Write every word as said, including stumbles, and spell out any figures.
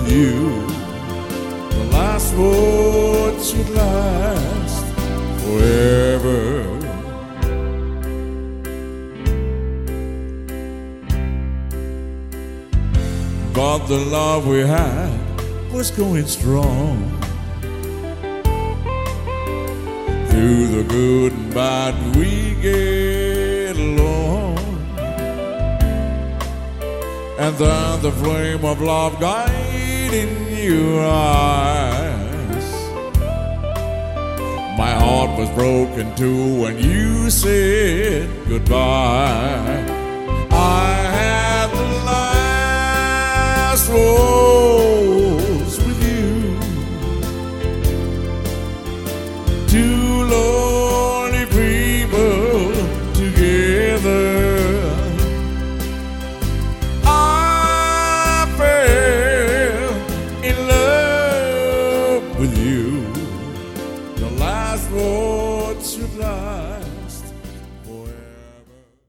you. The last words should last forever. But the love we had was going strong. Through the good and bad we get along. And then the flame of love died in your eyes. My heart was broken too when you said goodbye. I had the last rose with you. Two lonely people together. I fell in love with you. The last words should lie.